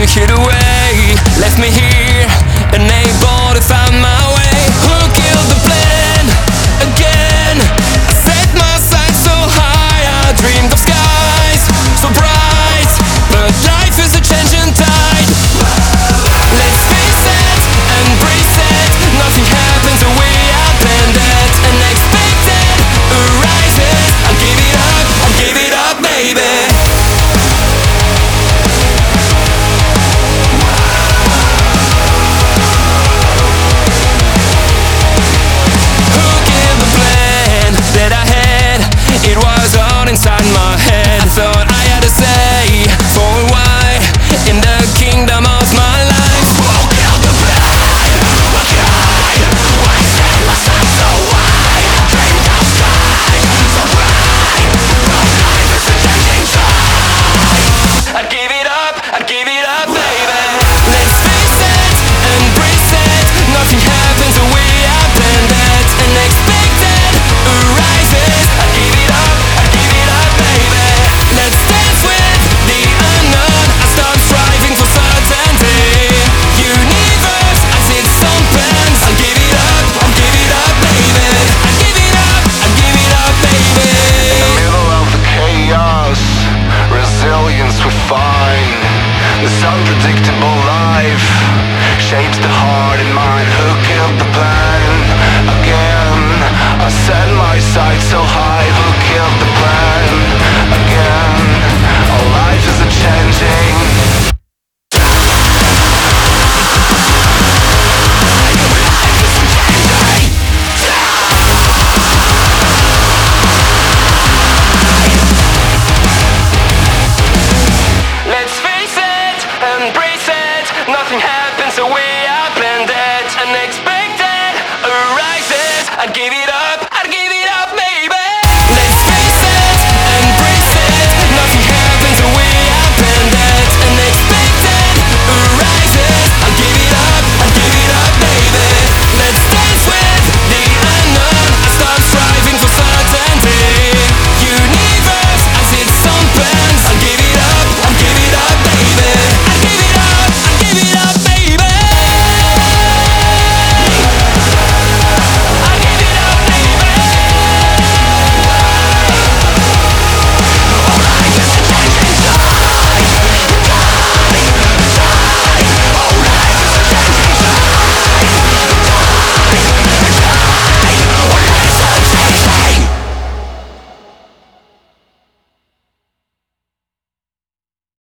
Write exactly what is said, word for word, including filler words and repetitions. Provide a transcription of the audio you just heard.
hid away, left me here, unable to find my way. Who killed the plan? Again, I set my sights so high, I dreamed of skies so bright, but life is a changing tide. Let's face it, embrace it, nothing happens the way I planned it. Unexpected arises, I'll give it up, I'll give it up, baby. Inside my head, I thought I had to say for a while in the kingdom of my life. Who killed the plan? Who cried? Why set my sights so wide? Dreamed of skies so bright, but life is a changing tide. I'd give it up, I'd give it up, baby. Let's face it, embrace it, nothing happens the way I planned it. Unexpected arises, I'd give it up. Let's dance with the unknown. I start striving for certainty. Universe, as its own plans. I'll give it up, I'll give it up, baby. I'll give it up, I'll give it up, baby. In the middle of the chaos, resilience we find. This unpredictable life shapes the heart and mind. Who killed the plan? Again, I set my sights so high. Who killed the plan? Again, our life is a changing. Let's face it, embrace it, nothing happens the way